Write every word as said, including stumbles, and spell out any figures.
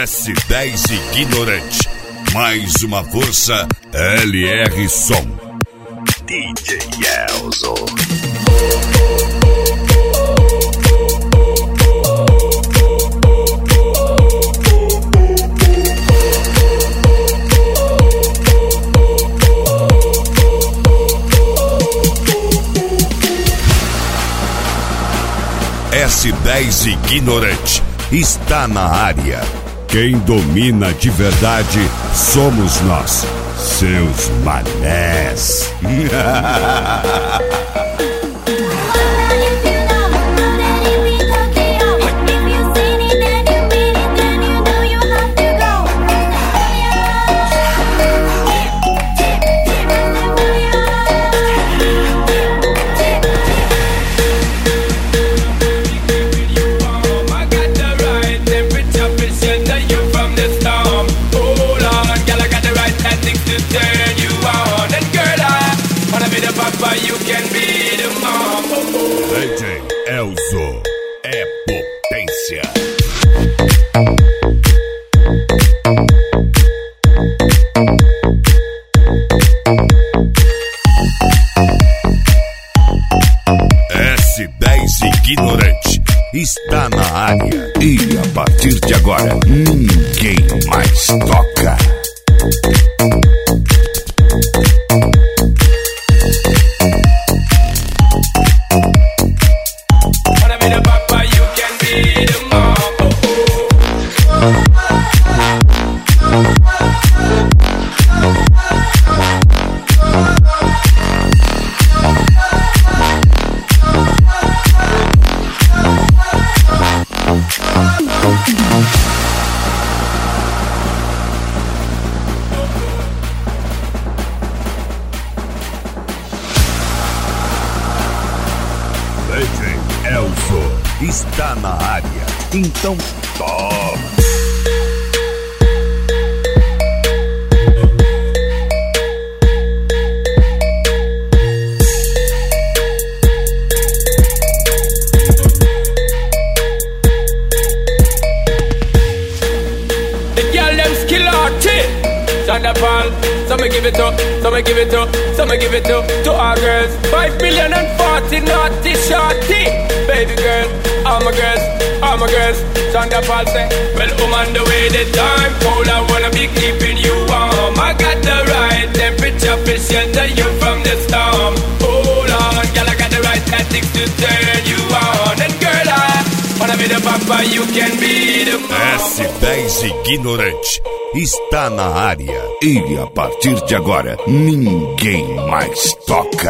S dez Ignorante. Mais uma força, L R Som. D J Elzo. S dez Ignorante está na área. Quem domina de verdade somos nós, seus manés. D J Elzo é potência. S dez Ignorante está na área e a partir de agora ninguém mais toca. D J Elzo está na área, então toma! Thunderfall, so me give it up, so me give it up, so me give it up to our girls. Five billion and forty naughty shorty. Baby girl, all my girls, all my girls. Thunderfall say, well, I'm on the way the time cold, I wanna be keeping you warm. I got the right temperature to shelter you from the storm. Hold on, girl, I got the right tactics to turn you on. And girl, I wanna be the papa, you can be the mom. S dez Ignorante está na área e a partir de agora ninguém mais toca.